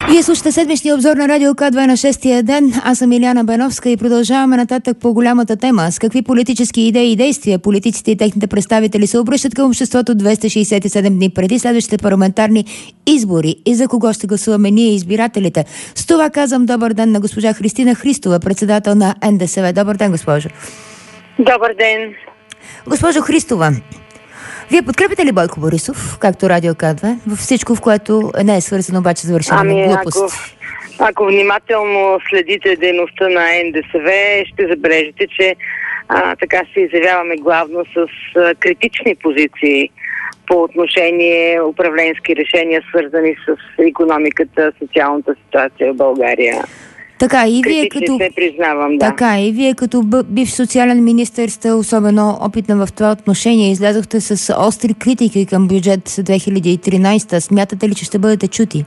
Вие слушате седмичния обзор на Радио К2 на 6-тия ден. Аз съм Илияна Бановска и продължаваме нататък по голямата тема. С какви политически идеи и действия политиците и техните представители се обръщат към обществото 267 дни преди следващите парламентарни избори и за кого ще гласуваме ние, избирателите. С това казвам добър ден на госпожа Христина Христова, председател на НДСВ. Добър ден, госпожо. Добър ден. Госпожо Христова, вие подкрепите ли Бойко Борисов, както Радио К2, във всичко, в което не е свързано обаче с вършене на глупост? Ако внимателно следите дейността на НДСВ, ще забележите, че така се изявяваме главно с критични позиции по отношение управленски решения, свързани с икономиката, социалната ситуация в България. Така и вие като се признавам, да. Така и вие като бивш социален министър сте особено опитна в това отношение. Излязохте с остри критики към бюджет 2013. Смятате ли, че ще бъдете чути?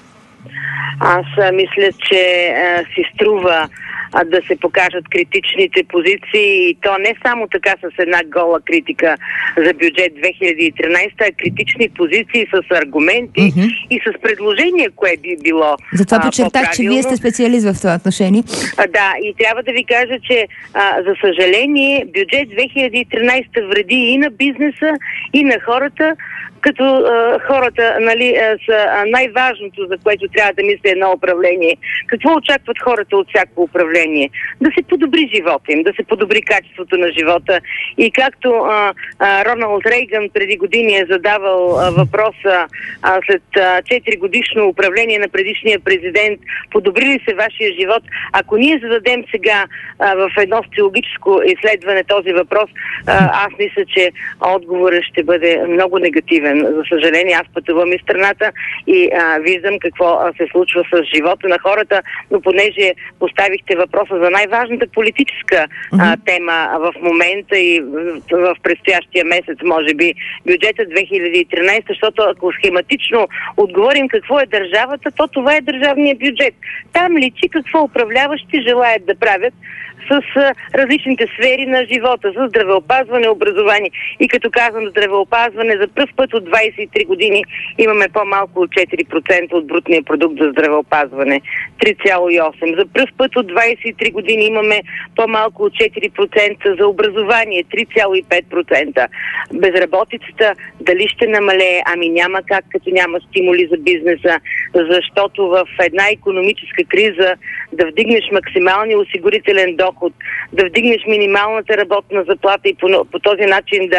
Аз мисля, че си струва да се покажат критичните позиции, и то не само така с една гола критика за бюджет 2013, а критични позиции с аргументи и с предложение, кое би било затова подчертах, че вие сте специалист в това отношение. Да, и трябва да ви кажа, че за съжаление бюджет 2013 вреди и на бизнеса, и на хората, като хората, са най-важното, за което трябва да мисли едно управление. Какво очакват хората от всяко управление? Да се подобри живота им, да се подобри качеството на живота. И както Роналд Рейган преди години е задавал въпроса след 4 годишно управление на предишния президент, подобри ли се вашия живот? Ако ние зададем сега в едно социологическо изследване този въпрос, аз мисля, че отговорът ще бъде много негативен. За съжаление, аз пътувам из страната и виждам какво се случва с живота на хората, но понеже поставихте въпроса за най-важната политическа тема в момента и в предстоящия месец, може би, бюджета 2013, защото ако схематично отговорим какво е държавата, то това е държавният бюджет. Там личи какво управляващи желаят да правят с различните сфери на живота, с здравеопазване, образование. И като казвам здравеопазване, за пръв път от 23 години имаме по-малко от 4% от брутния продукт за здравеопазване. 3,8%. За пръв път от 23 години имаме по-малко от 4% за образование. 3,5%. Безработицата дали ще намалее? Ами няма как, като няма стимули за бизнеса, защото в една икономическа криза да вдигнеш максималния осигурителен доход, да вдигнеш минималната работна заплата и по този начин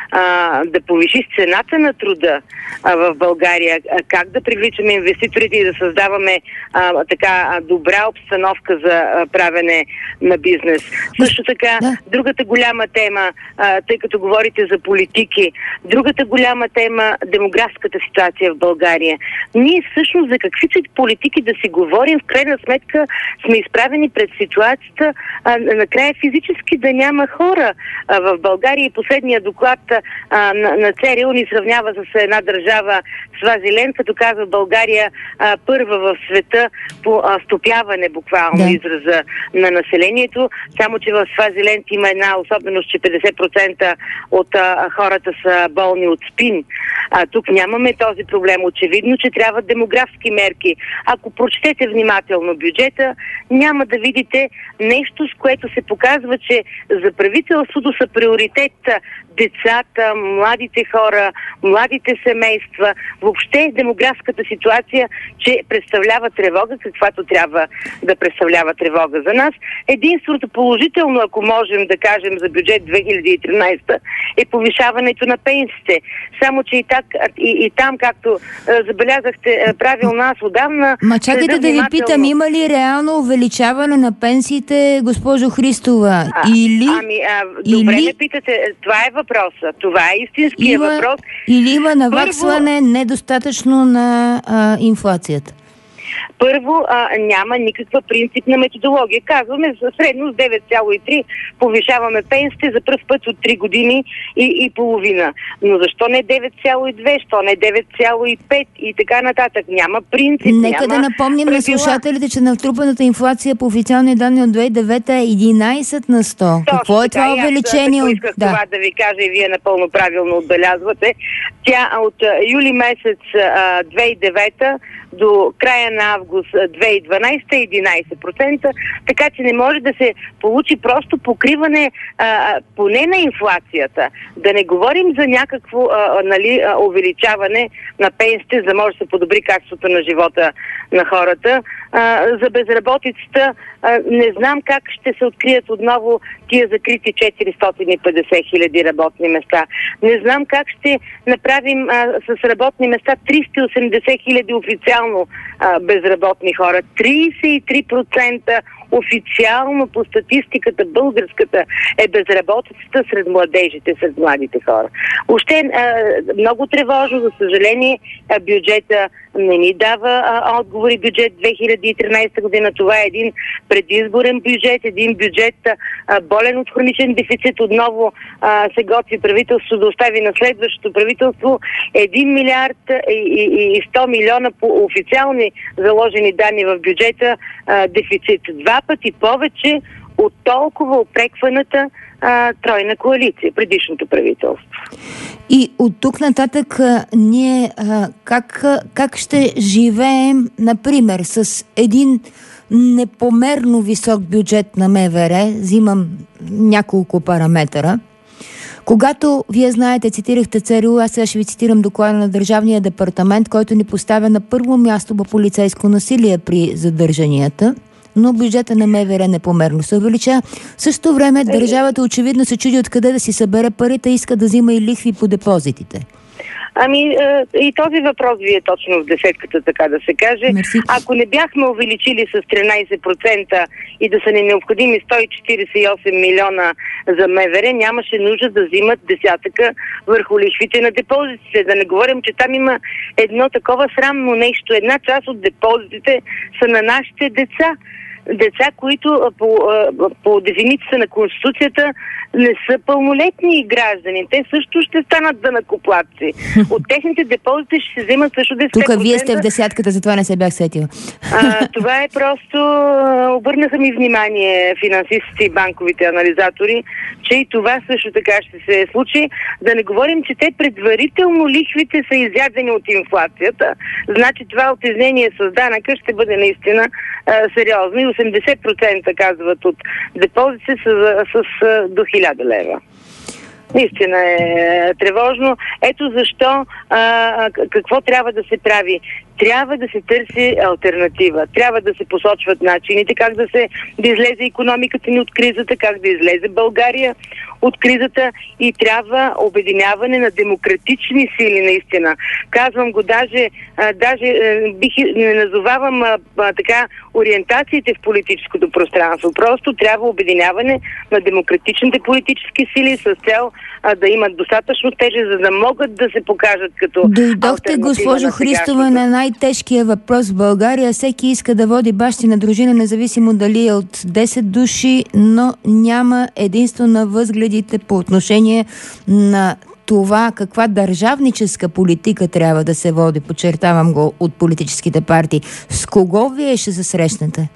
да повишиш цената на труда в България, как да привличаме инвеститорите и да създаваме така добра обстановка за правене на бизнес. Също така, другата голяма тема, тъй като говорите за политики, другата голяма тема – демографската ситуация в България. Ние всъщност за какви политики да си говорим, в крайна сметка сме изправени пред ситуацията накрая физически да няма хора в България, и последния доклад на ЦРУ ни сравнява с една държава Свазиленд, като казва България първа в света по стопяване, буквално израза на населението, само че в Свазиленд има една особеност, че 50% от хората са болни от СПИН. Тук нямаме този проблем. Очевидно, че трябва демографски мерки. Ако прочетете внимателно бюджета, няма да видите нещо, с което се показва, че за правителството са приоритет децата, младите хора, младите семейства, въобще демографската ситуация, че представлява тревога, каквато трябва да представлява тревога за нас. Единственото положително, ако можем да кажем за бюджет 2013, е повишаването на пенсиите. Само, че и там, както забелязахте правилно, аз отдавна... Чакайте да ви питам, има ли реално увеличаване на пенсиите, госпожо Христова? Добре ме питате, това е въпроса. Това е истинския въпрос. Или има наваксване недостатъчно на инфлацията? Първо, няма никаква принципна методология. Казваме, за средно с 9,3 повишаваме пенсиите за пръв път от 3 години и половина. Но защо не 9,2, що не 9,5 и така нататък? Няма принцип, Нека да напомним на слушателите, че натрупаната инфлация по официални данни от 2009 е 11 на 100. Какво е това увеличение? Аз исках това да ви кажа и вие напълно правилно отбелязвате. Тя от юли месец 2009 до края на август 2012 11%, така че не може да се получи просто покриване поне на инфлацията. Да не говорим за някакво увеличаване на пенсиите, за да може да се подобри качеството на живота на хората. За безработицата не знам как ще се открият отново тия закрити 450 хиляди работни места. Не знам как ще направим с работни места 380 хиляди официално безработни хора. 33% официално по статистиката българската е безработицата сред младежите, сред младите хора. Още много тревожно, за съжаление, бюджета не ни дава отговори. Бюджет 2013 година, това е един предизборен бюджет, един бюджет болен от хроничен дефицит. Отново се готви правителство да остави на следващото правителство 1 милиард и 100 милиона по официални заложени данни в бюджета дефицит. 2 пъти повече от толкова опрекваната тройна коалиция, предишното правителство. И от тук нататък ние как ще живеем, например, с един непомерно висок бюджет на МВР, взимам няколко параметъра, когато, вие знаете, цитирахте ЦРУ, аз сега ще ви цитирам доклада на Държавния департамент, който ни поставя на първо място по полицейско насилие при задържанията, но бюджета на МВР непомерно се увелича. В същото време държавата очевидно се чуди откъде да си събере парите и иска да взима и лихви по депозитите. И този въпрос ви е точно в десетката, така да се каже. Мерси. Ако не бяхме увеличили с 13% и да са ни необходими 148 милиона за МВР, нямаше нужда да взимат десятъка върху лихвите на депозитите. Да не говорим, че там има едно такова срамно нещо. Една част от депозитите са на нашите деца. Деца, които по дефиницията на Конституцията не са пълнолетни граждани. Те също ще станат данъкоплатци. От техните депозити ще се вземат също 10%. Тук вие сте в десятката, затова не се бях сетила. Това е просто... Обърнаха ми внимание финансистите и банковите анализатори, че и това също така ще се случи. Да не говорим, че те предварително лихвите са изядени от инфлацията. Значи това отеснение с данъка ще бъде наистина сериозно. И 80% казват от депозите са с до 1000 лева. Наистина е тревожно. Ето защо какво трябва да се прави. Трябва да се търси алтернатива. Трябва да се посочват начините как да излезе икономиката ни от кризата, как да излезе България от кризата и трябва обединяване на демократични сили наистина. Казвам го, даже не назовавам така ориентациите в политическото пространство. Просто трябва обединяване на демократичните политически сили с цел да имат достатъчно тежест, за да могат да се покажат като алтернатива. Дойдохте, госпожо Христова, на най-тежкия въпрос в България. Всеки иска да води бащина дружина, независимо дали е от 10 души, но няма единство на възгледите по отношение на това каква държавническа политика трябва да се води, подчертавам го, от политическите партии. С кого вие ще се срещнете?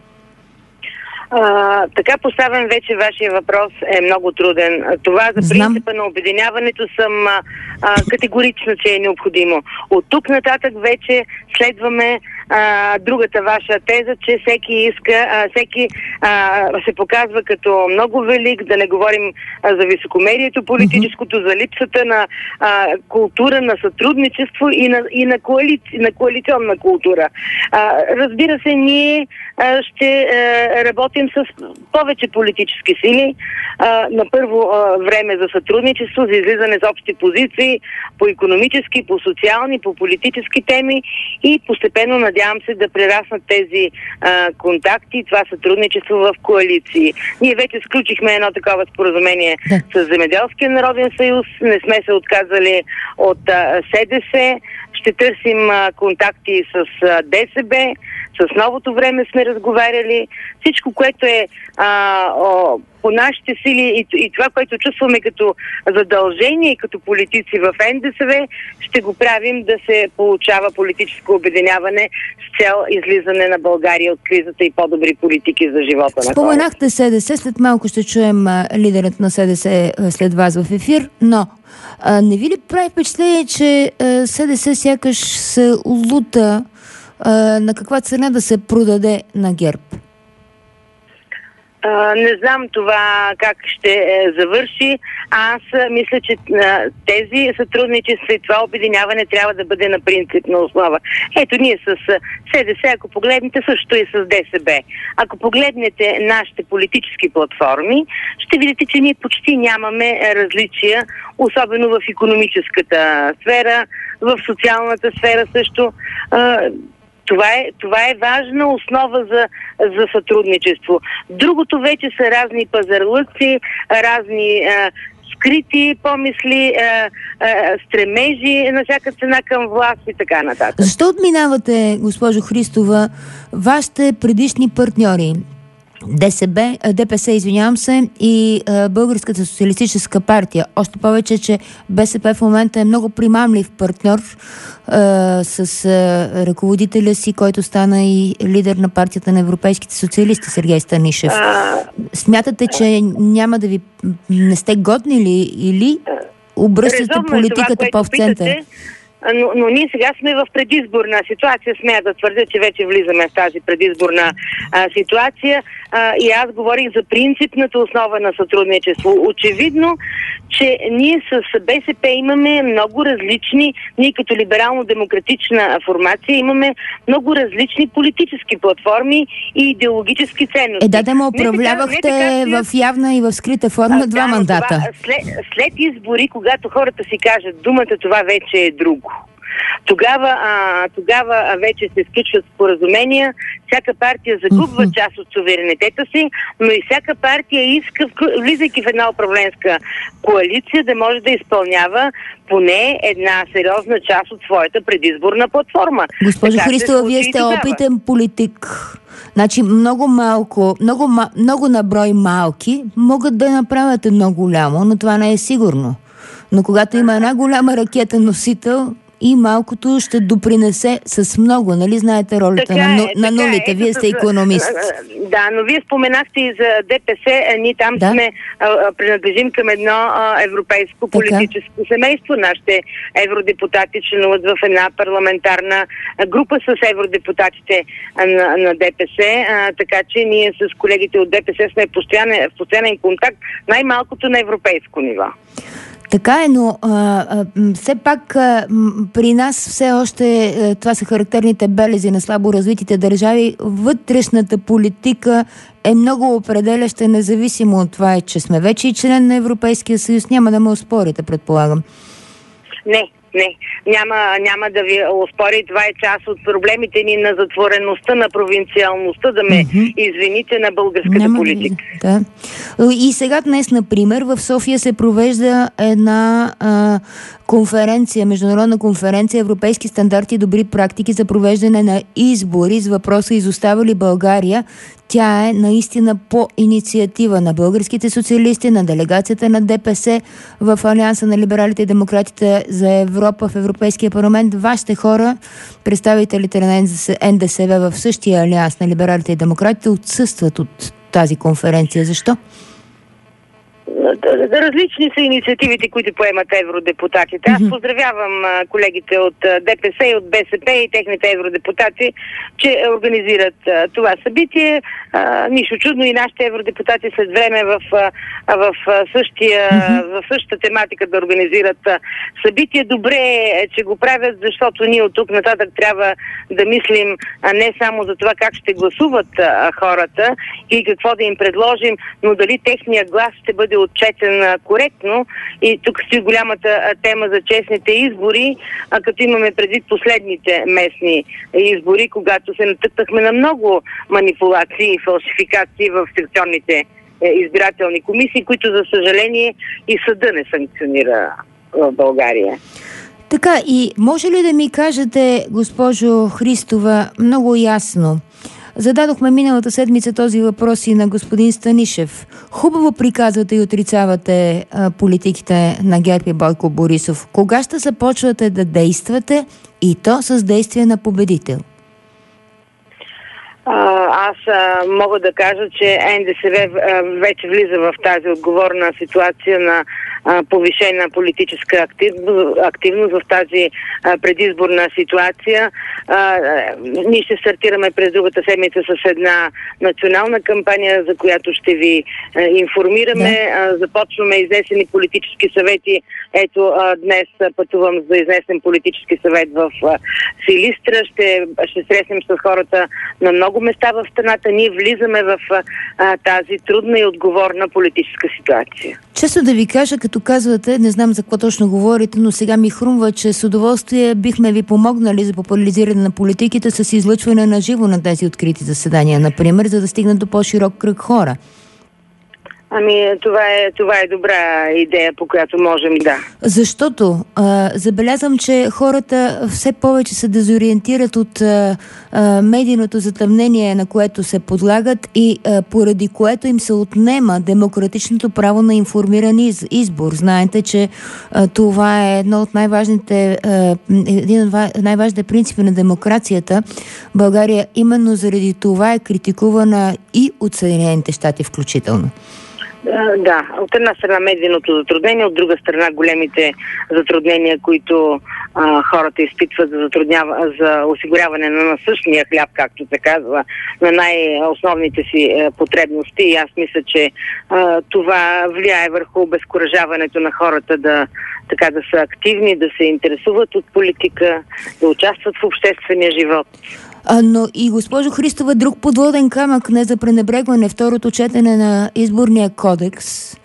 Така поставен вече вашия въпрос е много труден. Това за принципа на обединяването съм категорична, че е необходимо. От тук нататък вече следваме другата ваша теза, че всеки се показва като много велик, да не говорим за високомерието политическото, за липсата на култура на сътрудничество и на коалиционна култура. Разбира се, ние ще работим с повече политически сили. На първо време за сътрудничество, за излизане с общи позиции по икономически, по социални, по политически теми и постепенно надявам се да прераснат тези контакти, това сътрудничество в коалиции. Ние вече сключихме едно такова споразумение с Земеделския народен съюз, не сме се отказали от СДС, ще търсим контакти с ДСБ, с Новото време сме разговаряли. Всичко, което е по нашите сили и това, което чувстваме като задължение и като политици в НДСВ, ще го правим да се получава политическо обединяване с цел излизане на България от кризата и по-добри политики за живота на хората. Споменахте СДС, след малко ще чуем лидерът на СДС след вас в ефир, но не ви ли прави впечатление, че СДС сякаш се лута на каква цена да се продаде на ГЕРБ? Не знам това как ще завърши. Аз мисля, че тези сътрудничества и това обединяване трябва да бъде на принципна основа. Ето ние с СДС, ако погледнете, също и с ДСБ. Ако погледнете нашите политически платформи, ще видите, че ние почти нямаме различия, особено в икономическата сфера, в социалната сфера също. Това е важна основа за сътрудничество. Другото вече са разни пазарлъци, разни скрити помисли, стремежи на всяка цена към власт и така нататък. Защо отминавате, госпожо Христова, вашите предишни партньори? ДПС, и Българската социалистическа партия. Още повече, че БСП в момента е много примамлив партньор с ръководителя си, който стана и лидер на партията на европейските социалисти, Сергей Станишев. Смятате, че няма да ви... не сте годни ли или обръщате политиката по-в център? Но ние сега сме в предизборна ситуация. Смея да твърдя, че вече влизаме в тази предизборна ситуация. И аз говорих за принципната основа на сътрудничество. Очевидно, че ние с БСП имаме много различни, ние като либерално-демократична формация имаме много различни политически платформи и идеологически ценности. Да ме управлявахте в явна и в скрита форма 2 мандата. След избори, когато хората си кажат думата, това вече е друго. Тогава вече се сключват споразумения, всяка партия загубва част от суверенитета си, но и всяка партия иска, влизайки в една управленска коалиция, да може да изпълнява поне една сериозна част от своята предизборна платформа. Госпожо Христова, вие сте опитен политик. Значи много наброй малки могат да направят едно голямо, но това не е сигурно. Но когато има една голяма ракета носител, и малкото ще допринесе с много, нали знаете ролята на нулите. Вие сте икономист. Да, но вие споменахте и за ДПС. Ние там сме, принадлежим към едно европейско политическо семейство. Нашите евродепутати членуват в една парламентарна група с евродепутатите на ДПС. Така че ние с колегите от ДПС сме в постоянен контакт, най-малкото на европейско ниво. Така е, но все пак при нас все още това са характерните белези на слабо развитите държави. Вътрешната политика е много определяща, независимо от това, че сме вече и член на Европейския съюз. Няма да ме оспорите, предполагам. Не. Няма да ви оспори. Това е част от проблемите ни на затвореността, на провинциалността, да ме извините, на българската политика. Да. И сега днес, например, в София се провежда една конференция, международна конференция Европейски стандарти и добри практики за провеждане на избори с въпроса изостава ли България. Тя е наистина по инициатива на българските социалисти, на делегацията на ДПС в Алианса на либералите и демократите за Европа в Европейския парламент. Вашите хора, представителите на НДСВ в същия Алианс на либералите и демократите, отсъстват от тази конференция. Защо? Различни са инициативите, които поемат евродепутатите. Аз поздравявам колегите от ДПС и от БСП и техните евродепутати, че организират това събитие. Нищо чудно и нашите евродепутати след време в същата тематика да организират събитие. Добре е, че го правят, защото ние от тук нататък трябва да мислим не само за това как ще гласуват хората и какво да им предложим, но дали техния глас ще бъде отчетен коректно. И тук стои голямата тема за честните избори, като имаме предвид последните местни избори, когато се натъкнахме на много манипулации и фалшификации в секционните избирателни комисии, които за съжаление и съда не санкционира в България. Така, и може ли да ми кажете, госпожо Христова, много ясно, зададохме миналата седмица този въпрос и на господин Станишев. Хубаво приказвате и отрицавате политиките на ГЕРБ и Бойко Борисов. Кога ще започвате да действате и то с действие на победител? Аз мога да кажа, че НДСВ вече влиза в тази отговорна ситуация на повишена политическа активност в тази предизборна ситуация. Ние ще стартираме през другата седмица с една национална кампания, за която ще ви информираме. Започваме изнесени политически съвети. Ето, днес пътувам за изнесен политически съвет в Силистра. Ще срещнем с хората на много места в страната. Ние влизаме в тази трудна и отговорна политическа ситуация. Често да ви кажа, като казвате, не знам за какво точно говорите, но сега ми хрумва, че с удоволствие бихме ви помогнали за популяризиране на политиките с излъчване на живо на тези открити заседания, например, за да стигнат до по-широк кръг хора. Това е добра идея, по която можем, да. Защото забелязвам, че хората все повече се дезориентират от медийното затъмнение, на което се подлагат и поради което им се отнема демократичното право на информиран избор. Знаете, че това е един от най-важните принципи на демокрацията. България именно заради това е критикувана и от Съединените щати включително. Да, от една страна медийното затруднение, от друга страна големите затруднения, които хората изпитват за осигуряване на насъщния хляб, както се казва, на най-основните си потребности. И аз мисля, че това влияе върху обезкуражаването на хората да са активни, да се интересуват от политика, да участват в обществения живот. Но и госпожо Христова, друг подводен камък не за пренебрегване, второто четене на изборния кодекс.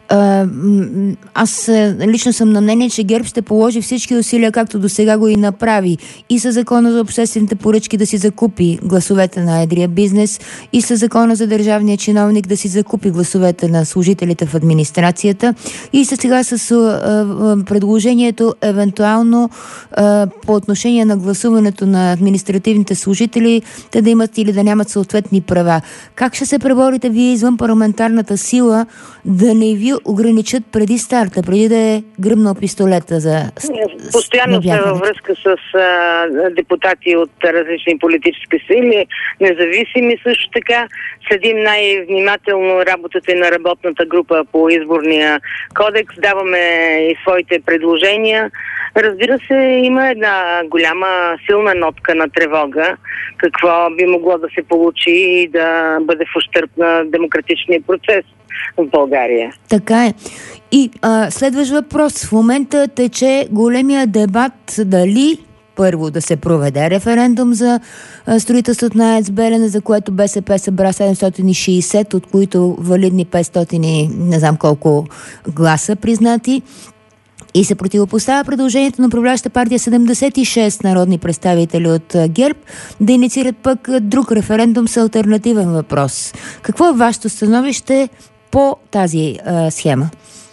Аз лично съм на мнение, че ГЕРБ ще положи всички усилия, както до сега го и направи. И със закона за обществените поръчки да си закупи гласовете на едрия бизнес, и със закона за държавния чиновник да си закупи гласовете на служителите в администрацията, и сега с предложението евентуално по отношение на гласуването на административните служители, те да имат или да нямат съответни права. Как ще се преборите вие извън парламентарната сила да не ви ограничат преди старта, преди да е гръмнал пистолета за Постоянно сме във връзка с депутати от различни политически сили, независими също така. Следим най-внимателно работата и на работната група по изборния кодекс. Даваме и своите предложения. Разбира се, има една голяма, силна нотка на тревога, какво би могло да се получи и да бъде в ущърб на демократичния процес в България. Така е. И следващ въпрос. В момента тече големия дебат дали първо да се проведе референдум за строителството на АЕЦ Белене, за което БСП събра 760, от които валидни 500 не знам колко гласа признати. И се противопоставя предложението на управляваща партия 76 народни представители от ГЕРБ да инициират пък друг референдум с алтернативен въпрос. Какво е вашето становище по тази схема?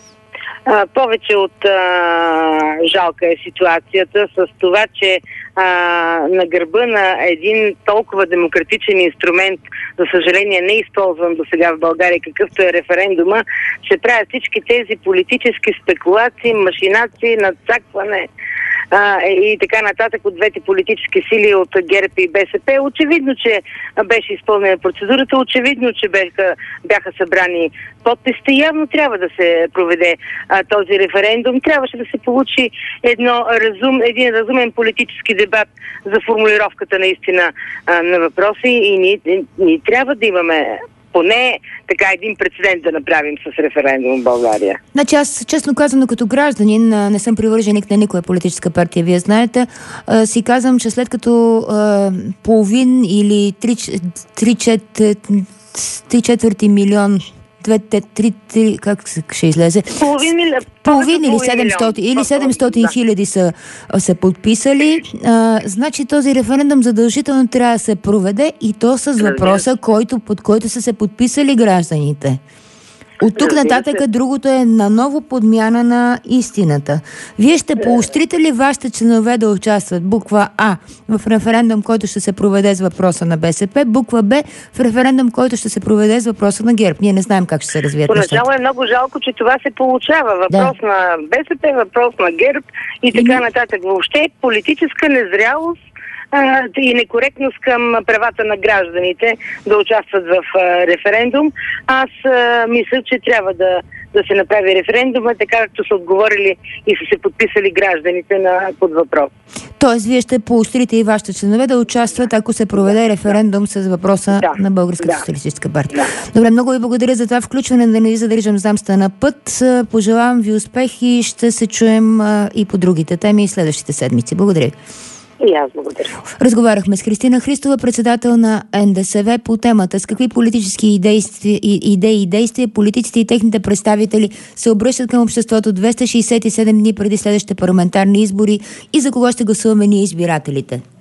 Повече от жалка е ситуацията с това, че на гърба на един толкова демократичен инструмент, за съжаление не използван до сега в България, какъвто е референдума, се правят всички тези политически спекулации, машинации, надцакване и така нататък от двете политически сили, от ГЕРБ и БСП. Очевидно, че беше изпълнена процедурата, очевидно, че бяха събрани подписите. Явно трябва да се проведе този референдум. Трябваше да се получи един разумен политически дебат за формулировката наистина на въпроси и ние трябва да имаме поне така един прецедент да направим с референдум в България. Значи аз, честно казано, като гражданин, не съм привърженик на никоя политическа партия, вие знаете, си казвам, че след като половин или 3/4 милион, как ще излезе? Половин или 700 хиляди са подписали. Значи този референдум задължително трябва да се проведе и то с въпроса, под който са се подписали гражданите. От тук нататък другото е наново подмяна на истината. Вие ще поощрите ли вашите членове да участват? Буква А в референдум, който ще се проведе с въпроса на БСП, буква Б в референдум, който ще се проведе с въпроса на ГЕРБ. Ние не знаем как ще се развият нещата. Поначало е много жалко, че това се получава. Въпрос на БСП, въпрос на ГЕРБ и така нататък. Въобще политическа незрялост и некоректност към правата на гражданите да участват в референдум. Аз мисля, че трябва да се направи референдума, така както са отговорили и са се подписали гражданите под въпрос. Тоест, вие ще поощрите и вашите членове да участват, ако се проведе референдум с въпроса на Българската социалистическа партия. Добре, много ви благодаря за това включване, да не ви задържам, знам сте на път. Пожелавам ви успех и ще се чуем и по другите теми следващите седмици. Благодаря. И аз благодаря. Разговаряхме с Христина Христова, председател на НДСВ, по темата с какви политически идеи и действия политиците и техните представители се обръщат към обществото 267 дни преди следващите парламентарни избори и за кого ще гласуваме ние избирателите.